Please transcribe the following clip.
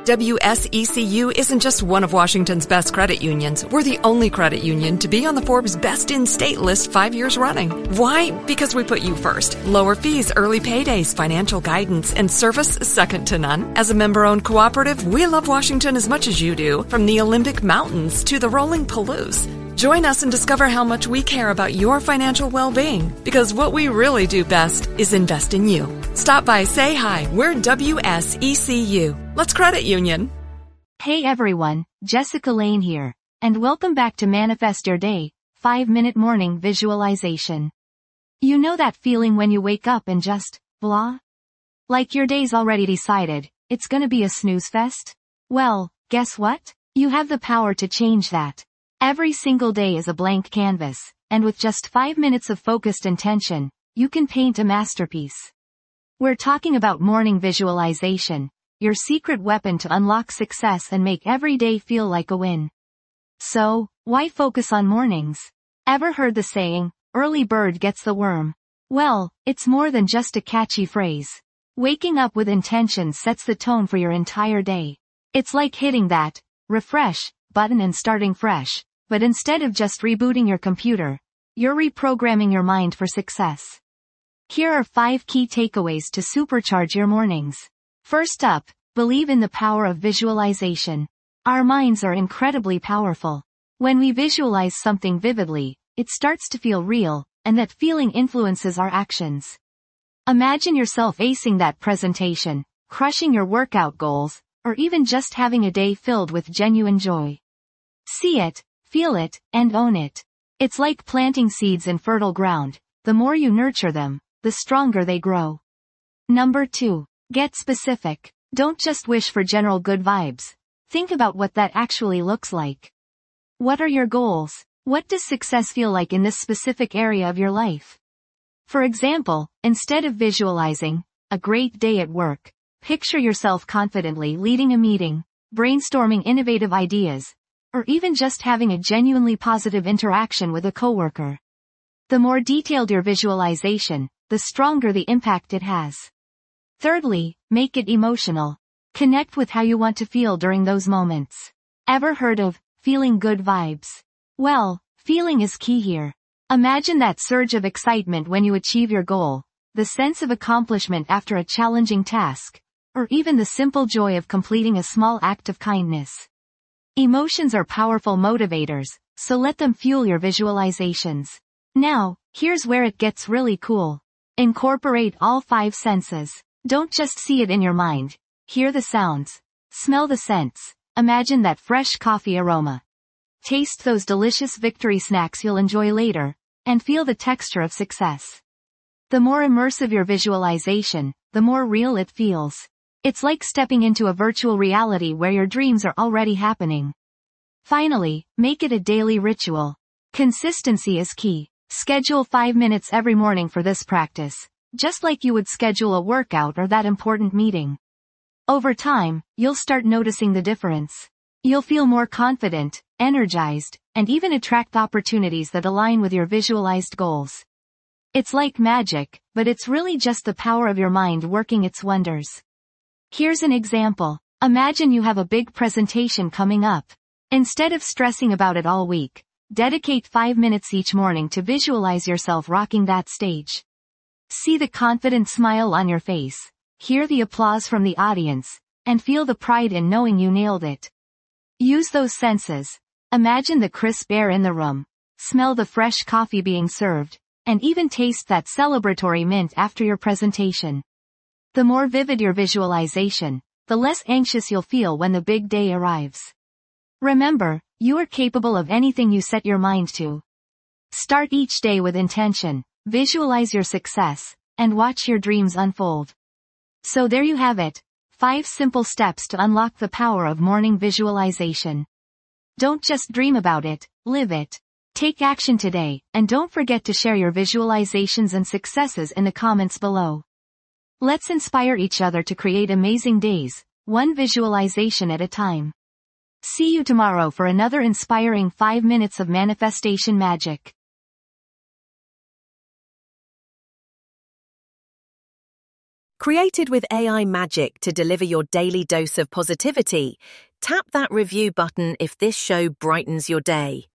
WSECU isn't just one of Washington's best credit unions. We're the only credit union to be on the Forbes Best in State list 5 years running. Why? Because we put you first. Lower fees, early paydays, financial guidance, and service second to none. As a member-owned cooperative, we love Washington as much as you do, from the Olympic Mountains to the rolling Palouse. Join us and discover how much we care about your financial well-being, because what we really do best is invest in you. Stop by, say hi. We're WSECU. Let's credit union. Hey everyone, Jessica Lane here, and welcome back to Manifest Your Day, 5-minute morning visualization. You know that feeling when you wake up and just, blah? Like your day's already decided, it's gonna be a snooze fest? Well, guess what? You have the power to change that. Every single day is a blank canvas, and with just 5 minutes of focused intention, you can paint a masterpiece. We're talking about morning visualization, your secret weapon to unlock success and make every day feel like a win. So, why focus on mornings? Ever heard the saying, early bird gets the worm? Well, it's more than just a catchy phrase. Waking up with intention sets the tone for your entire day. It's like hitting that refresh button and starting fresh, but instead of just rebooting your computer, you're reprogramming your mind for success. Here are 5 key takeaways to supercharge your mornings. First up, believe in the power of visualization. Our minds are incredibly powerful. When we visualize something vividly, it starts to feel real, and that feeling influences our actions. Imagine yourself acing that presentation, crushing your workout goals, or even just having a day filled with genuine joy. See it, feel it, and own it. It's like planting seeds in fertile ground. The more you nurture them, the stronger they grow. Number 2. Get specific. Don't just wish for general good vibes. Think about what that actually looks like. What are your goals? What does success feel like in this specific area of your life? For example, instead of visualizing a great day at work, picture yourself confidently leading a meeting, brainstorming innovative ideas, or even just having a genuinely positive interaction with a coworker. The more detailed your visualization, the stronger the impact it has. Thirdly, make it emotional. Connect with how you want to feel during those moments. Ever heard of feeling good vibes? Well, feeling is key here. Imagine that surge of excitement when you achieve your goal, the sense of accomplishment after a challenging task, or even the simple joy of completing a small act of kindness. Emotions are powerful motivators, so let them fuel your visualizations. Now, here's where it gets really cool. Incorporate all 5 senses. Don't just see it in your mind. Hear the sounds. Smell the scents. Imagine that fresh coffee aroma. Taste those delicious victory snacks you'll enjoy later, and feel the texture of success. The more immersive your visualization, the more real it feels. It's like stepping into a virtual reality where your dreams are already happening. Finally, make it a daily ritual. Consistency is key. Schedule 5 minutes every morning for this practice, just like you would schedule a workout or that important meeting. Over time, you'll start noticing the difference. You'll feel more confident, energized, and even attract opportunities that align with your visualized goals. It's like magic, but it's really just the power of your mind working its wonders. Here's an example. Imagine you have a big presentation coming up. Instead of stressing about it all week, dedicate 5 minutes each morning to visualize yourself rocking that stage. See the confident smile on your face, hear the applause from the audience, and feel the pride in knowing you nailed it. Use those senses. Imagine the crisp air in the room, smell the fresh coffee being served, and even taste that celebratory mint after your presentation. The more vivid your visualization, the less anxious you'll feel when the big day arrives. Remember, you are capable of anything you set your mind to. Start each day with intention, visualize your success, and watch your dreams unfold. So there you have it, 5 simple steps to unlock the power of morning visualization. Don't just dream about it, live it. Take action today, and don't forget to share your visualizations and successes in the comments below. Let's inspire each other to create amazing days, one visualization at a time. See you tomorrow for another inspiring 5 minutes of manifestation magic. Created with AI magic to deliver your daily dose of positivity, tap that review button if this show brightens your day.